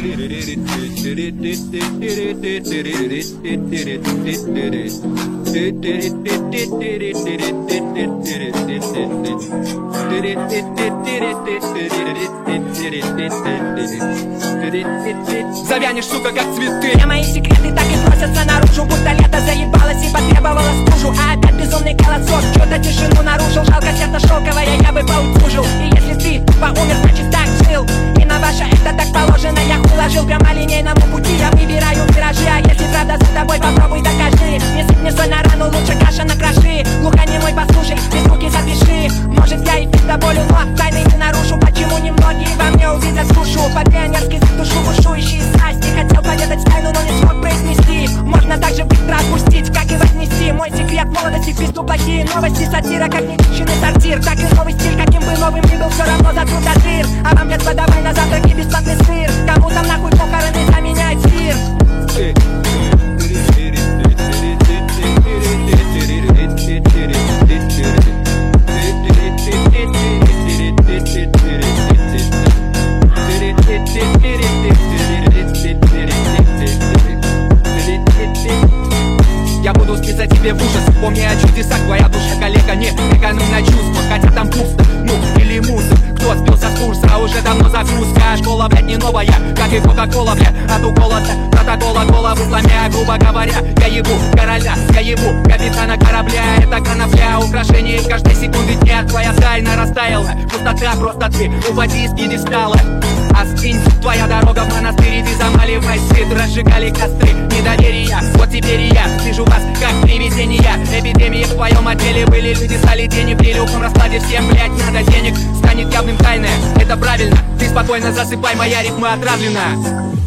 Завянешь, сука, как цветы. Все мои секреты так и просятся наружу, будто лето заебалось и потребовало стужу. А опять безумный голосок чью-то тишину нарушил. Жалко, сердце шелковое, я бы поутюжил. И если ты поумер, значит так жил. И на ваше это так положено, я уложил прямолинейному пути. Я выбираю виражи, а если правда за тобой, попробуй докажи. Не сыпь мне соль на рану, лучше каша на кроши. Глухонемой послушай, без руки запиши. Может я и пить до болю, но тайны не нарушу. Почему немногие во мне увидят скушу? По-пионерски за душу бушующие страсти. Хотел поведать тайну, но не смог произнести. Можно так же быстро отпустить, как и вознести. Мой секрет молодости, в пизду плохие новости. Сатира, как нечищенный сортир. Так и новый стиль, каким бы новым ни был, все равно затрут от дыр. А вам, детство, давай на завтраке бесплатный сыр. Кому там нахуй похороны заменяет мир? Я буду списать тебе в ужас. Помни о чудесах, твоя душа, коллега, не экономь на чувствах. Хотя там пусто, ну или мусор. Кто сбился с курса, уже давно загрузка. Школа, блядь, не новая, как и кока-кола, блядь. От укола протокола голову сломя. Грубо говоря, я ебу короля, я ебу капитана корабля. Это конопля, украшение каждой секунды дня. Твоя тайна растаяла, пустота, просто ты упади с пьедестала. Остынь, твоя дорога в монастырь, ты замаливай свет. Разжигали костры недоверия, вот теперь и я вижу вас как привидения. Эпидемии в твоем отделе были, люди стали тени. При любом раскладе всем, блять, надо денег. Станет явным тайное, это правильно. Ты спокойно засыпай, моя рифма отравлена.